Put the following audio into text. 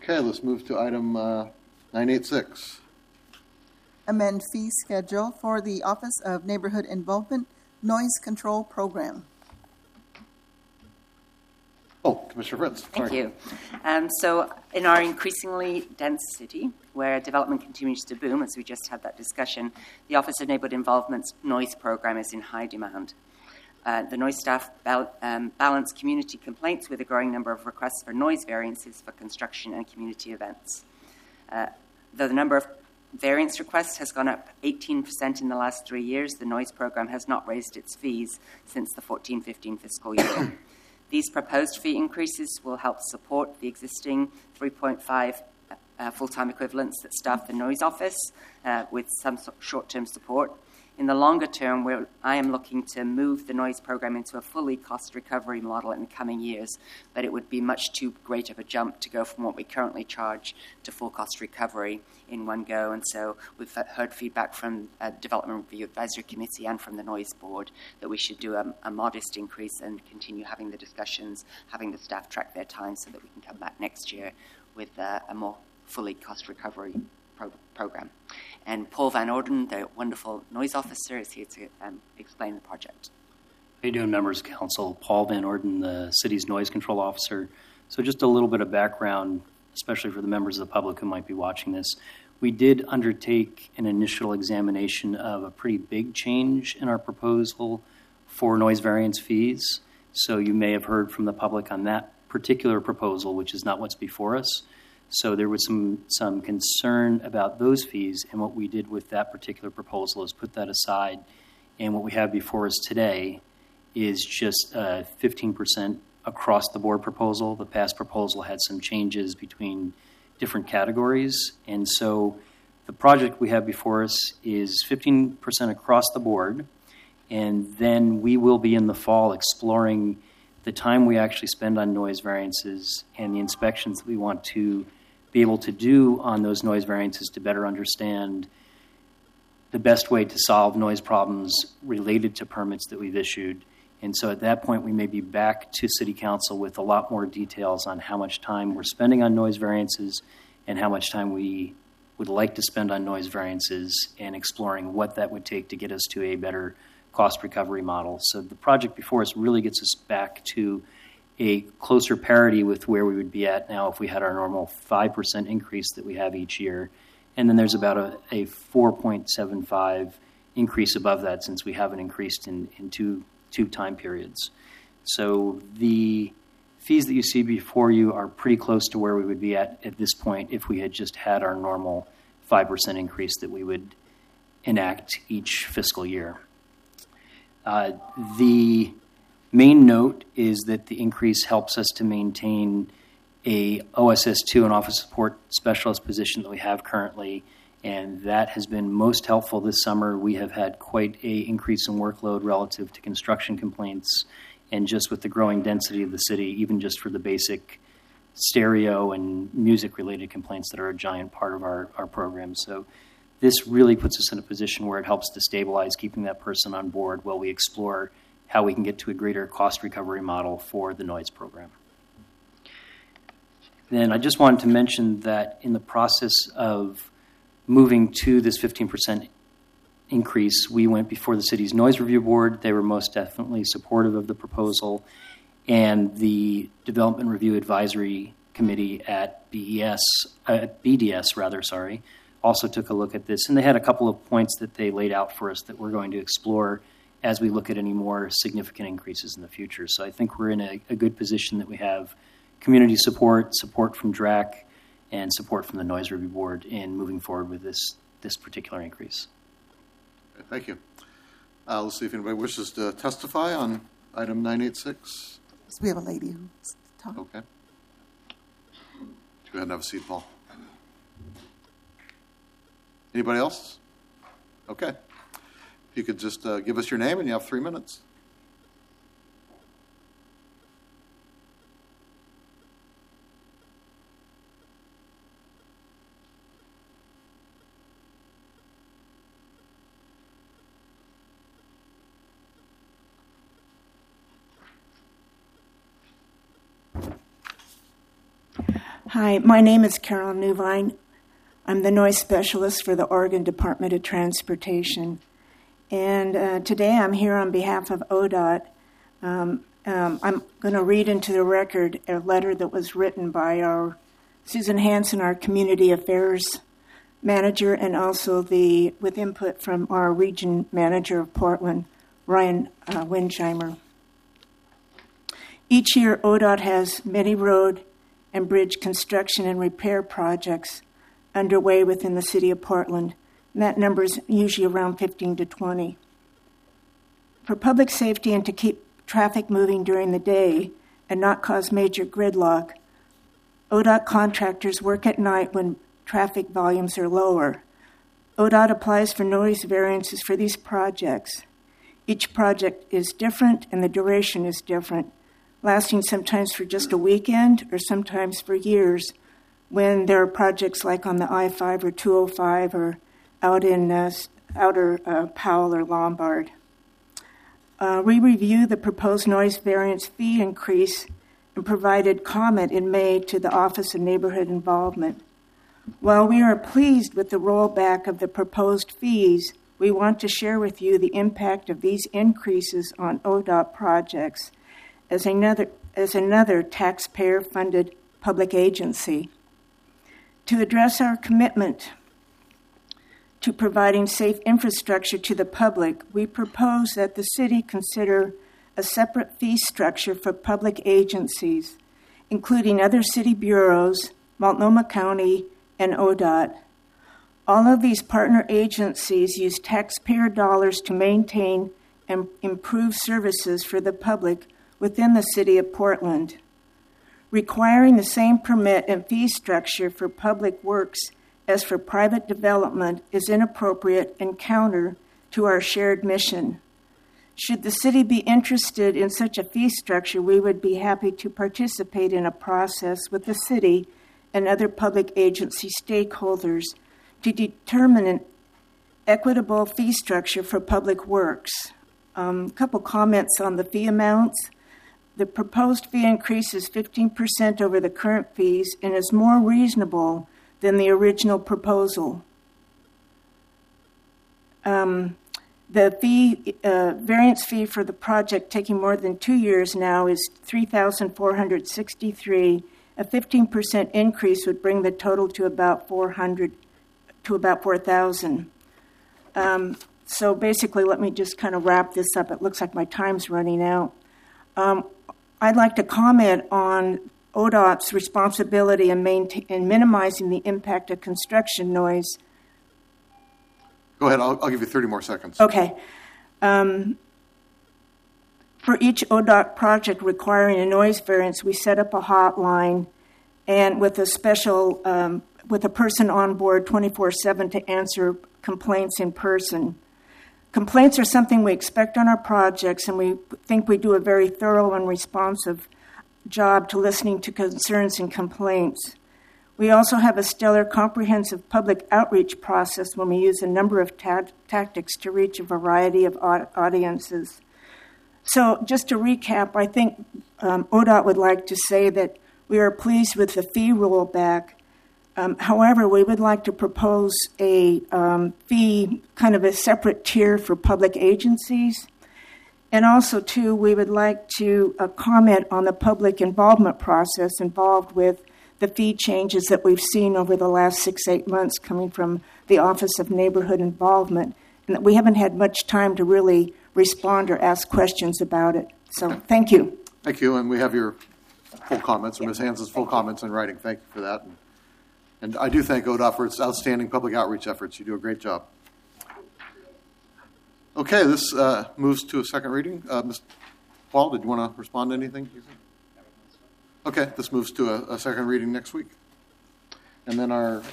Okay, let's move to item 986. Amend fee schedule for the Office of Neighborhood Involvement Noise Control Program. Oh, Commissioner Fritz. Thank you. So in our increasingly dense city, where development continues to boom, as we just had that discussion, the Office of Neighborhood Involvement's noise program is in high demand. The noise staff balance community complaints with a growing number of requests for noise variances for construction and community events. Though the number of variance requests has gone up 18% in the last 3 years, the noise program has not raised its fees since the 14-15 fiscal year. These proposed fee increases will help support the existing 3.5 full-time equivalents that staff the noise office with some short-term support. In the longer term, I am looking to move the noise program into a fully cost recovery model in the coming years, but it would be much too great of a jump to go from what we currently charge to full cost recovery in one go. And so we've heard feedback from Development Review Advisory Committee and from the Noise Board that we should do a modest increase and continue having the discussions, having the staff track their time so that we can come back next year with a more fully cost recovery program. And Paul Van Orden, the wonderful noise officer, is here to explain the project. How you doing, members of council? Paul Van Orden, the city's noise control officer. So just a little bit of background, especially for the members of the public who might be watching this. We did undertake an initial examination of a pretty big change in our proposal for noise variance fees. So you may have heard from the public on that particular proposal, which is not what's before us. So there was some concern about those fees, and what we did with that particular proposal is put that aside. And what we have before us today is just a 15% across-the-board proposal. The past proposal had some changes between different categories, and so the project we have before us is 15% across the board, and then we will be in the fall exploring the time we actually spend on noise variances and the inspections that we want to be able to do on those noise variances to better understand the best way to solve noise problems related to permits that we've issued. And so at that point, we may be back to City Council with a lot more details on how much time we're spending on noise variances and how much time we would like to spend on noise variances and exploring what that would take to get us to a better cost recovery model. So the project before us really gets us back to a closer parity with where we would be at now if we had our normal 5% increase that we have each year. And then there's about a 4.75 increase above that since we haven't increased in two time periods. So the fees that you see before you are pretty close to where we would be at this point if we had just had our normal 5% increase that we would enact each fiscal year. The main note is that the increase helps us to maintain a OSS2 and office support specialist position that we have currently, and that has been most helpful this summer. We have had quite an increase in workload relative to construction complaints, and just with the growing density of the city, even just for the basic stereo and music-related complaints that are a giant part of our program. So this really puts us in a position where it helps to stabilize keeping that person on board while we explore how we can get to a greater cost recovery model for the noise program. Then I just wanted to mention that in the process of moving to this 15% increase, we went before the city's Noise Review Board. They were most definitely supportive of the proposal, and the Development Review Advisory Committee at BDS also took a look at this, and they had a couple of points that they laid out for us that we're going to explore as we look at any more significant increases in the future. So I think we're in a good position that we have community support from DRAC, and support from the Noise Review Board in moving forward with this particular increase. Okay, thank you. Let's see if anybody wishes to testify on item 986. We have a lady who's talking. Okay. Go ahead and have a seat, Paul. Anybody else? Okay. If you could just give us your name, and you have 3 minutes. Hi, my name is Carolyn Newvine. I'm the noise specialist for the Oregon Department of Transportation. And today I'm here on behalf of ODOT. I'm going to read into the record a letter that was written by our Susan Hansen, our Community Affairs Manager, and also with input from our Region Manager of Portland, Ryan Windsheimer. Each year, ODOT has many road and bridge construction and repair projects underway within the city of Portland, and that number is usually around 15 to 20. For public safety and to keep traffic moving during the day and not cause major gridlock, ODOT contractors work at night when traffic volumes are lower. ODOT applies for noise variances for these projects. Each project is different and the duration is different, lasting sometimes for just a weekend or sometimes for years when there are projects like on the I-5 or 205 or out in outer Powell or Lombard. We review the proposed noise variance fee increase and provided comment in May to the Office of Neighborhood Involvement. While we are pleased with the rollback of the proposed fees, we want to share with you the impact of these increases on ODOT projects as another taxpayer-funded public agency. To address our commitment to providing safe infrastructure to the public, we propose that the city consider a separate fee structure for public agencies, including other city bureaus, Multnomah County, and ODOT. All of these partner agencies use taxpayer dollars to maintain and improve services for the public within the city of Portland. Requiring the same permit and fee structure for public works as for private development is inappropriate and counter to our shared mission. Should the city be interested in such a fee structure, we would be happy to participate in a process with the city and other public agency stakeholders to determine an equitable fee structure for public works. A couple comments on the fee amounts. The proposed fee increase is 15% over the current fees and is more reasonable than the original proposal. The variance fee for the project taking more than 2 years now is $3,463. A 15% increase would bring the total to about $4,000. So basically, let me just kind of wrap this up. It looks like my time's running out. I'd like to comment on ODOT's responsibility in minimizing the impact of construction noise. Go ahead. I'll give you 30 more seconds. Okay. For each ODOT project requiring a noise variance, we set up a hotline and with a special, with a person on board 24/7 to answer complaints in person. Complaints are something we expect on our projects, and we think we do a very thorough and responsive job to listening to concerns and complaints. We also have a stellar comprehensive public outreach process when we use a number of tactics to reach a variety of audiences. So just to recap, I think ODOT would like to say that we are pleased with the fee rollback. However, we would like to propose a fee, kind of a separate tier for public agencies. And also, too, we would like to comment on the public involvement process involved with the fee changes that we've seen over the last 6-8 months coming from the Office of Neighborhood Involvement, and that we haven't had much time to really respond or ask questions about it. So thank you. Thank you, and we have your full comments, or Ms. Hansen's full comments in writing. Thank you for that. And I do thank ODOT for its outstanding public outreach efforts. You do a great job. Okay, this moves to a second reading. Ms. Paul, did you want to respond to anything? Okay, this moves to a second reading next week. And then our